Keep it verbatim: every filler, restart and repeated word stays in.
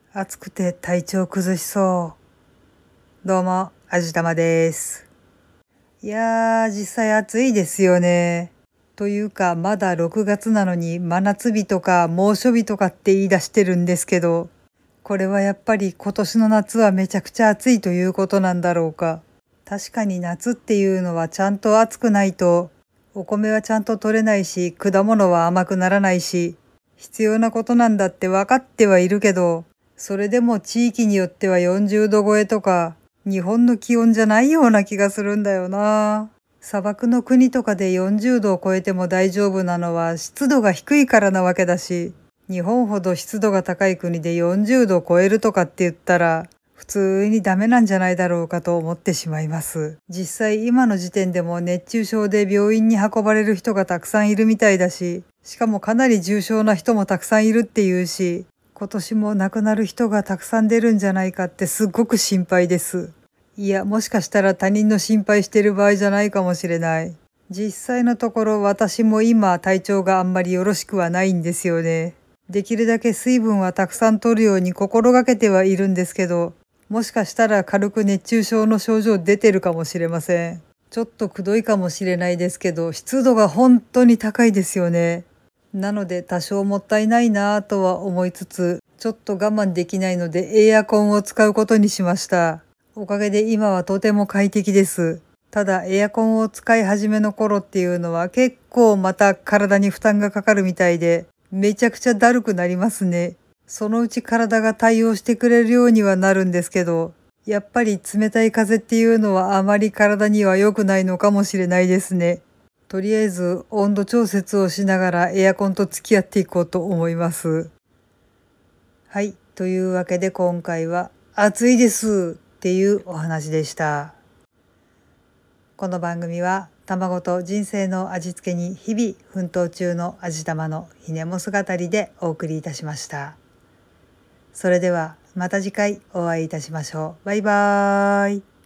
暑くて体調崩しそう。どうも、あじたまです。いやー、実際暑いですよね。というか、まだろくがつなのに真夏日とか猛暑日とかって言い出してるんですけど、これはやっぱり今年の夏はめちゃくちゃ暑いということなんだろうか。確かに夏っていうのはちゃんと暑くないと、お米はちゃんと取れないし、果物は甘くならないし、必要なことなんだって分かってはいるけど、それでも地域によってはよんじゅうど超えとか、日本の気温じゃないような気がするんだよな。砂漠の国とかでよんじゅうどを超えても大丈夫なのは湿度が低いからなわけだし、日本ほど湿度が高い国でよんじゅうどを超えるとかって言ったら、普通にダメなんじゃないだろうかと思ってしまいます。実際今の時点でも熱中症で病院に運ばれる人がたくさんいるみたいだし、しかもかなり重症な人もたくさんいるっていうし、今年も亡くなる人がたくさん出るんじゃないかってすっごく心配です。いや、もしかしたら他人の心配してる場合じゃないかもしれない。実際のところ私も今体調があんまりよろしくはないんですよね。できるだけ水分はたくさん摂るように心がけてはいるんですけど、もしかしたら軽く熱中症の症状出てるかもしれません。ちょっとくどいかもしれないですけど、湿度が本当に高いですよね。なので多少もったいないなぁとは思いつつ、ちょっと我慢できないのでエアコンを使うことにしました。おかげで今はとても快適です。ただエアコンを使い始めの頃っていうのは結構また体に負担がかかるみたいで、めちゃくちゃだるくなりますね。そのうち体が対応してくれるようにはなるんですけど、やっぱり冷たい風っていうのはあまり体には良くないのかもしれないですね。とりあえず温度調節をしながらエアコンと付き合っていこうと思います。はい、というわけで今回は暑いですっていうお話でした。この番組は卵と人生の味付けに日々奮闘中の味玉のひねも姿でお送りいたしました。それではまた次回お会いいたしましょう。バイバーイ。